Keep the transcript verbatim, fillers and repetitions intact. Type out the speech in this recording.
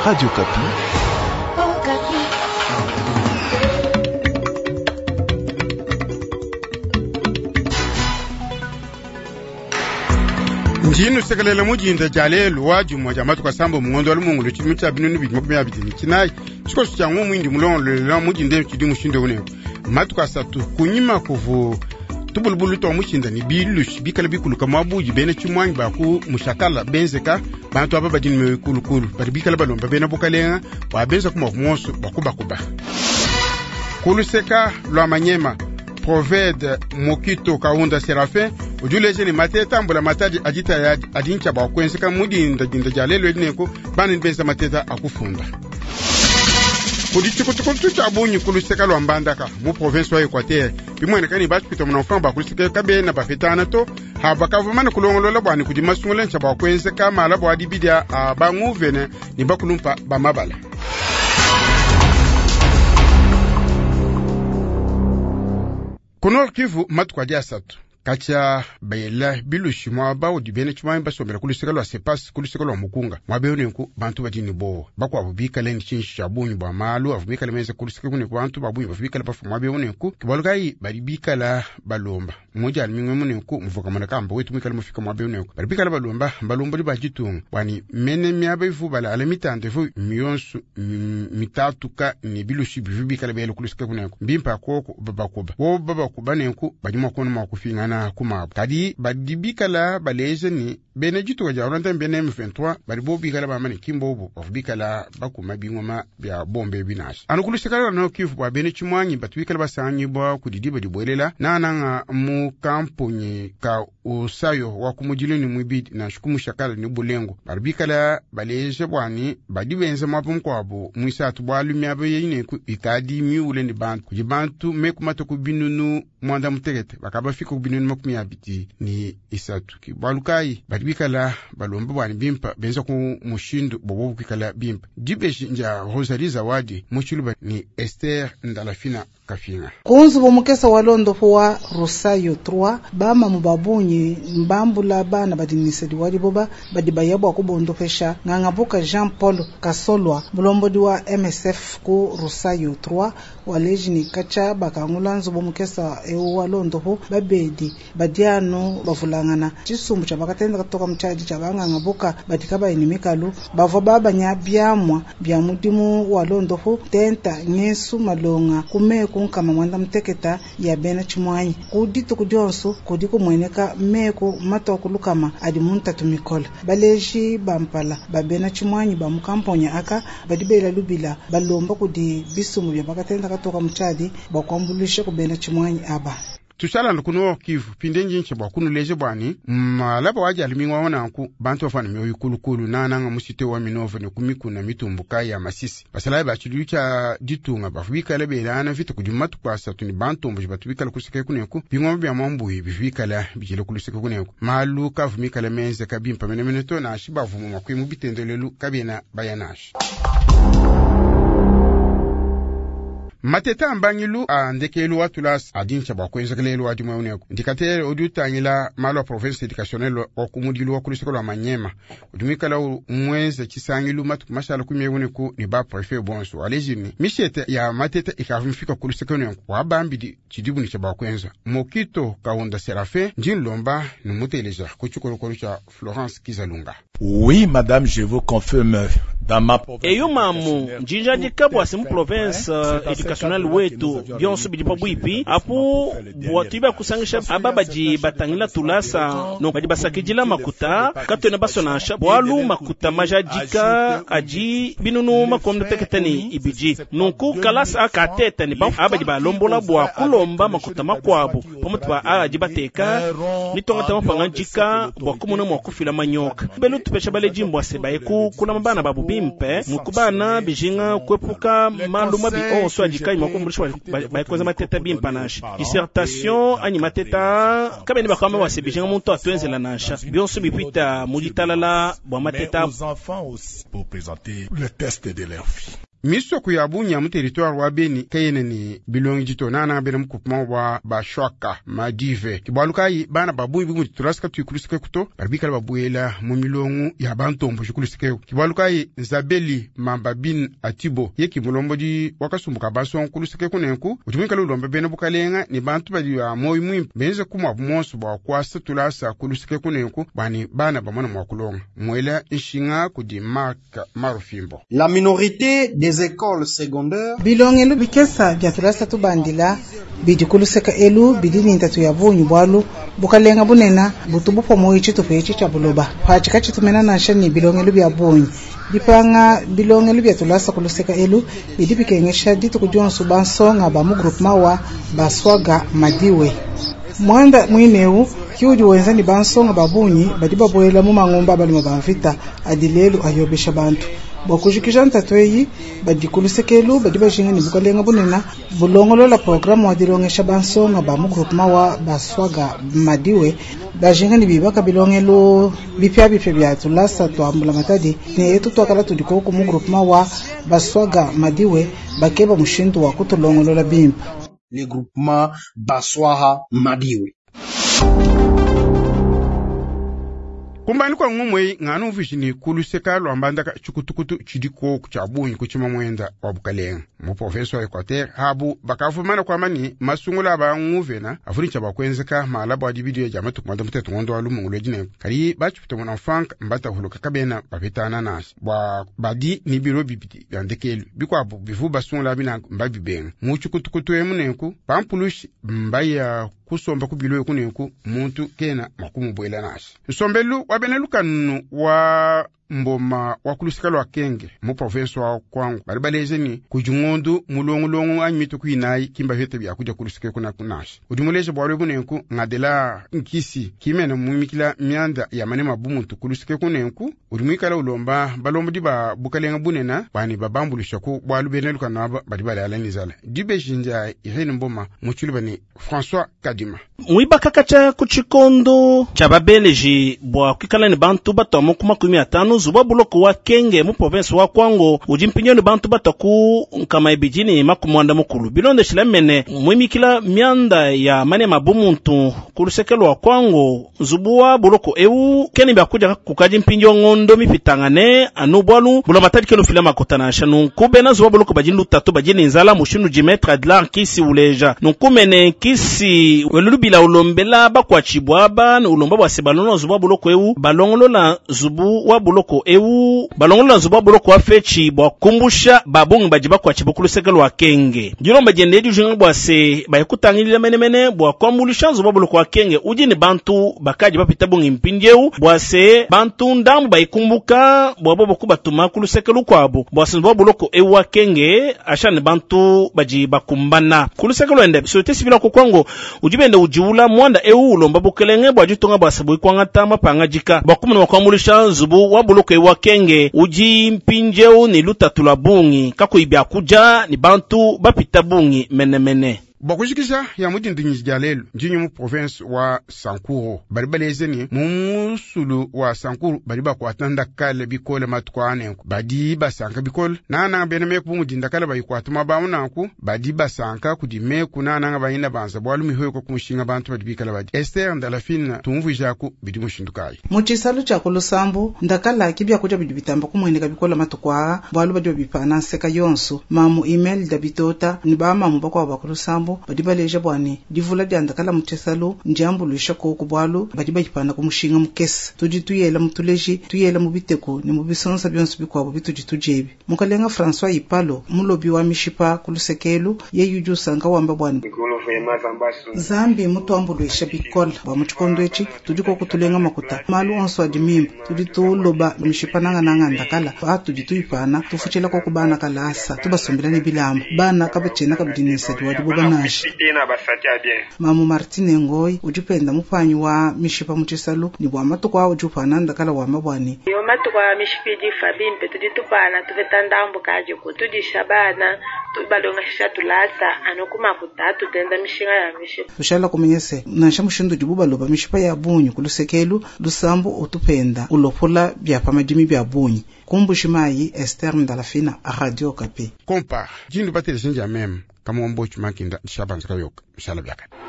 Radio Kapi. Oh, Kapi. Njinu sekelele mujinda jale luwa jumwa jamatu kwa sambo mungondo wa mungu luchi mcha binunu bidi mokumi abidi kinai chiko suchangu mwindi mulongo lula mujinde mchidi mshinde une matu kwa satu kunyima kufu tubulubulu to mushinda ni bilush bikala bikulu kama abuji bene chumwangi baku mushakala benzeka bantu aba badini me kulukulu bari bikala balomba bena bukalenga wa benza kuma kumonso bakuba kuba kuluseka lwa manyema Proved Mokito Kaunda Serafin ujuleje ni mateta mbula mataji ajita ya adincha ba kwenseka mudi ndajinda jalelo edineko bani benza mateta akufunda kudichiko chiko cha bunyi kuluseka lwa mbandaka mu province wa Equateur bimwene kani bachi pito mnafamba bakuluseka kabe na bafetana to habaka vumana kulongolola bwani kudimasungule ncha ba kwenseka mala bwa dibidia abanguvene ni bakulumpa bamabala. Kuno Kivu matukwa dia satu kacha bayela bilushi mwaba udibene chumani baso mela kulisika lwa sepasi kulisika lwa mukunga mwabe unenku bantu bajini bo bakwa abubika leni chinshi chabunyi bwa malu abubika lemeze kulisika kune kwa bantu babunyi babubika lapafu mwabe unenku kibalukai baribika la balomba mmoja alimingwe munenku mvuka manakamba wetu mwika lamufika mwabe unenku baribika la balomba balomba liba jitunga wani mene miaba ifu bala alamitante fu miyonsu mitatuka ni bilushi bivibika la bayela kulisika kunenku mbimpa koko babakuba wo babakuba nenku bajima kono mwakufingana kuma kadi badibika la baleze ni benejitu wa jauranta bene M vingt-trois baribo bikala ba mani kimbo of bikala bakuma bingoma bya bombe binash anukulisika no Kivu ba bene chimwanyi batwikala basanyi ba kudidiba dibolela nananga mu kamponye ka usayo wa kumujilini mwibidi na shukumu shakala ni bulengo barbikala baleze bwani badibenze mapum kwabo mwisatu bwalumya bayine ku ikadi miule ni bantu kujibantu mekumata kubinunu mwanda mutegete bakaba fika kubinunu makumi abiti ni isatu kibalukai badibikala balomba bwani bimpa benza ku mushindu bobo kikala bimpa dibeshi nja Rosalie Zawadi muchuluba ni Esther Ndalafina Kafinga kunzu bomukesa walondo fwa Rosayo trois bama mubabunyi mbambula bana badinisedi wali boba badibayabwa kubondofesha ngangabuka Jean Paul Kasolwa mulombodi wa M S F ku Rosayo trois waleji ni kacha bakangulanzo bomukesa ewo walondo ho babedi badiano bavulangana chisumbu chabakatenda kutoka mchaji chabanga ngabuka batikaba inimikalu bavo baba nya byamwa byamudimu walondo ho tenta nyesu malonga kume kunkama mwanda mteketa ya bena chimwanyi kudito kujonso kudiko mweneka meko mato kulukama adimunta tumikola baleji bampala babena chimwanyi bamukamponya aka badibela lubila balomba kudi bisumu byabakatenda kutoka mchaji bakwambulisha kubena chimwanyi aba tusala nkuno Kivu pindenji ncheba kunu leje bwani malaba waje alimingwa wana ku bantu afana myo yikulukulu nananga musite wa minova ne kumikuna mitumbuka ya masisi basala ba chiducha ditunga bafwika lebelana vitu kujumatu kwa satuni bantu mbo batubika kusike kuneko bingwa bya mambu bifika la bijile kulusike kuneko malu kavumika le menze kabimpa menemeneto na shibavumu makwimu bitendelelu kabina bayanash mateta ambangilu a ndekelu watulas adincha bakwenzekelelu adimwe uneko ndikatere odutanyila malo province educationnel okumudilu wakulisiko lwa manyema odumikala umweze chisangilu matu mashala kumyewuneko ni ba prefet bonso alejini mishete ya mateta ikavimfika kulisiko uneko wabambidi chidibuni cha bakwenza Mokito Kaunda Serafin njinlomba numuteleja kuchukolokolo cha Florence Kizalunga. Oui madame, je vous confirme dans ma province. Eyo mamu njinja dikabwa simu province uh, educationnel wetu byonso bidipa bwipi apu bwatiba kusangisha ababaji batangila tulasa no badi basakijila makuta katona basonasha bwalu makuta majadika aji binunu makomdo teketani ibiji nunku kalasa akateta ni ba abaji balombola bwa kulomba makuta makwabo pomutwa aji bateka nitonga tama panganjika bwa kumuna mwakufila manyoka belu tupesha bale jimbo asebaye ku kuna mabana babu bimpe mukubana bijinga kwepuka maluma bi onso ajika imakumbushwa baikoza mateta bimpa nasha dissertation ani mateta kabeni bakama wase bijinga muntu atwenzela nasha bionso bipita mulitalala bwa mateta aux enfants aussi pour présenter le test de leur vie. miso ku yabunya mu territoire wa Beni kayene ni bilongi jito nana bena mukupma wa Bashwaka Madive kibalukai bana babu bigu turaska tu kulusike kuto barbika babuela mu milongu ya bantombo kulusike kibalukai Zabeli Mambabin Atibo yeki mulombo di wakasumbuka baso kulusike kunenku utumika lombe bena bukalenga ni bantu bali ya moyi mu benze kuma bumonso ba kwasa tulasa kulusike kunenku bani bana bamana mwakulonga mwela inshinga kudi Mark Marufimbo. La minorité des écoles secondaires bilongelo bikesa jatulasa tubandila bijukuluseka elu bidini ntatu ya bunyu bwalu bukalenga bunena butubu pomoyi chitu pechi cha buloba pachika chitumena na shani bilongelo bya bunyu dipanga bilongelo bya tulasa kuluseka elu bidipikengesha ditu kujonsu bansonga ba mu group mawa baswaga Madiwe mwanda mwineu kiuji wenzani bansonga babunyi badiba boela mu mangomba bali mabamvita adilelu ayobesha bantu bakujikisha ntatweyi badikulusekelu badiba jingani bukalenga bunena bulongolo la programu wadilongesha bansonga ba mu group mawa baswaga Madiwe bajingani bibaka bilongelo bipya bipya bya tulasa twambula matadi ne yetu twakala tudiko ku mu group mawa baswaga Madiwe bakeba mushinto wa kutulongolo la bimpa le groupement Baswaha Madiwe. Kumbani kwa ngumwe nganu vishini kuluseka lwambandaka chukutukutu chidiko kuchabunyi kuchima mwenda wa bukalenga. Mu professor Equateur habu bakafumana kwa mani masungula ba nguvena afuni chaba kwenzeka malabo wa dividu ya jamatu kumanda mtetu ngondo wa lumu ngulejine. Kari bachi puto mwana frank mbata huluka kabena papetana nasi. Ba badi ni biro bibidi yandekelu. Biko abu bifu basungula bina mbabi benga. Mu chukutukutu emunenku pampulushi mbaya kusomba kubilo kunenku muntu kena makumu bwela nasi. Nsombelu wabeneluka nunu wa mboma wakulusika lwa kenge mu province wa kwangu bali balezeni kujungondu mulongolongo anyimitu kuinayi kimba hete bya kuja kulusika kuna kunashi udumuleje bwalwe bunenku ngadela nkisi kimena mumikila myanda ya manema bumuntu kulusika kunenku udumikala ulomba balombo diba bukalenga bunena bani babambulisha ku bwalu beneluka naba bali balanizala dibe jinja ihene mboma muchulu bani François Kadima mwibaka kacha kuchikondo cha babeleji bwa kikala ni bantu batomo kuma kumi atano zuba buloko wa kenge mu province wa Kwango ujimpinyo ni bantu bataku kama ibijini makumwanda mukulu bilonde shilemene mwimikila myanda ya mane mabumuntu kulusekelo wa Kwango zubuwa buloko ewu keni bakuja kukajimpinyo ngondo mipitangane anubwalu bula matadi kelo filama kotana shanu kubena zuba buloko bajindu tatu bajini nzala mushinu jimetre adlar kisi uleja nukumene kisi welulubila ulombela bakwa chibwaba ulomba bwa sebalono zuba buloko ewu balongolo la zubu wa buloko ewu balongolo la zuba buloko wa fechi bwa kumbusha babungi bajiba kwa chibukulu sekelo wa kenge jiro majende edu jinga bwa se bayekutangilila mene mene bwa kwambulisha zuba buloko wa kenge ujini bantu bakaji bapita bungi mpinjeu bwa se bantu ndamu bayikumbuka bwa bobo kubatuma kulu sekelo kwabo bwa se zuba buloko ewu wa kenge ashani bantu baji bakumbana kulu sekelo ende sote sivila kukwango ujibende ujiula mwanda ewu ulomba bukelenge bwa jitonga bwa sabu ikwanga tama pangajika bwa kumuna wakwamulisha zubu wa buloko ewu wa kenge uji mpinjeu ni luta tulabungi kako ibia kuja ni bantu bapita bungi mene mene bakujikisha ya mudindinyi jalelu njinyo mu province wa Sankuru bari balezeni mu musulu wa Sankuru bari bakwatanda kale bikole matkwane badi basanka bikole nana beneme ku mudinda kale bayikwatuma bauna ku badi basanka kudime kunana nga bayina banza bwalu mihoyo ko kumushinga bantu badi bikala badi Esther ndalafina tumvu jako bidi mushindukayi muchisalu cha kulusambu ndakala kibya kuja bidi bitamba kumwene kabikola matukwa bwalu badi bipana seka yonso mamu email dabitota ni ba mamu bakwa bakulusambu badiba leje bwani divula dyandakala mutesalo njambulisha ko kubwalo badiba yipana kumushinga mukesi tudi tuyela mutuleji tuyela mubiteko ni mubisonsa byonso bikwabo bituji tujebi mukalenga François Ipalo mulobi wa mishipa kulusekelu ye yuju sanga wamba bwani zambi mutuambulwisha bikola bwa muchikondwechi tudi ko kutulenga makuta malu onso adimimba tudi tuloba mishipa nanga nanga ndakala fa tudi tuyipana tufuchela ko kubana kalasa tubasombelani bilamba bana kabachena kabidinisa diwadibo bana Mamu Martine Ngoi ujipenda mupanyi wa mishipa muchisalu ni bwa matukwa ujupana ndakala wa mabwani yo matukwa mishipiji fabimpe tuditupana tuvetandambu kaje ko tudishabana balonga shatulasa anokuma kutatu tenda mishinga ya mishe ushala kumenyese nansha mushindo dibuba loba mishipa ya bunyu kulusekelu lusambo otupenda ulophola bya pamadimi bya bunyu kumbushimayi Esther Ndalafina a Radio Okapi kompa jindu batele sinja mem kama ombo chumakinda shabanzaka yoka mishala byaka